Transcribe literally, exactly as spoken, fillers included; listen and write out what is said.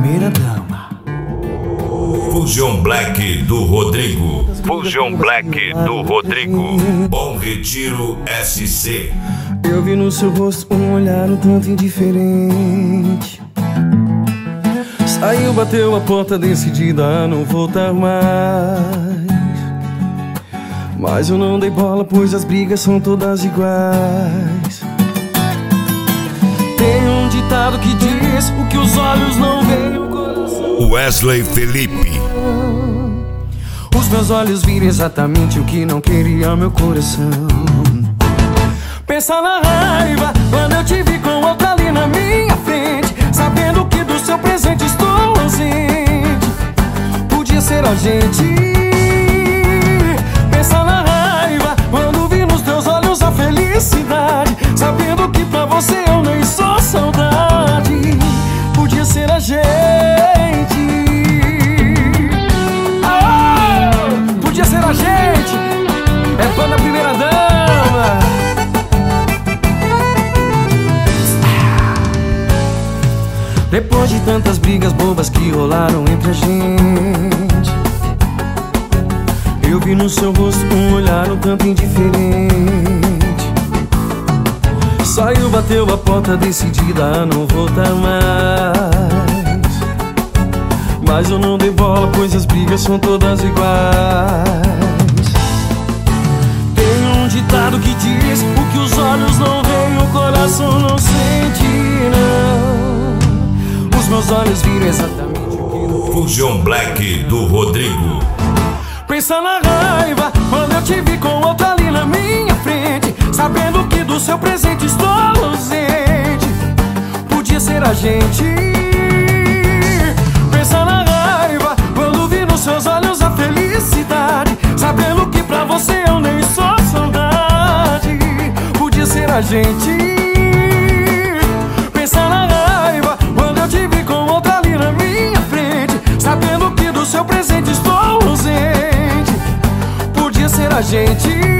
primeira dama. Fusion Black do Rodrigo. Fusion Black do Rodrigo. Bom Retiro S C. Eu vi no seu rosto um olhar um tanto indiferente. Saiu, bateu a porta decidida a não voltar mais. Mas eu não dei bola, pois as brigas são todas iguais. Tem um ditado que diz: o que os olhos não veem, o coração. Wesley Felipe. Os meus olhos viram exatamente o que não queria meu coração. Pensa na raiva quando eu te vi com outra ali na minha frente, sabendo que do seu presente estou ausente. Podia ser a gente. Pensa na raiva quando vi nos teus olhos a felicidade, sabendo que pra você eu nem sou saudade. Podia ser a gente. Oh! Podia ser a gente. É banda Primeira Dama. Depois de tantas brigas bobas que rolaram entre a gente, eu vi no seu rosto um olhar um tanto indiferente. Saiu, bateu a porta decidida a não voltar mais. Mas eu não dei bola, pois as brigas são todas iguais. Tem um ditado que diz: o que os olhos não veem, o coração não sente, não. Os meus olhos viram exatamente o que não. Fusion Black do Rodrigo. Pensa na raiva quando eu te vi com outra ali na minha frente, sabendo que do seu presente estou ausente. Podia ser a gente. Pensa na raiva quando vi nos seus olhos a felicidade, sabendo que pra você eu nem sou saudade. Podia ser a gente. Pensa na raiva quando eu te vi com outra ali na minha frente, sabendo que do seu presente estou ausente. Podia ser a gente.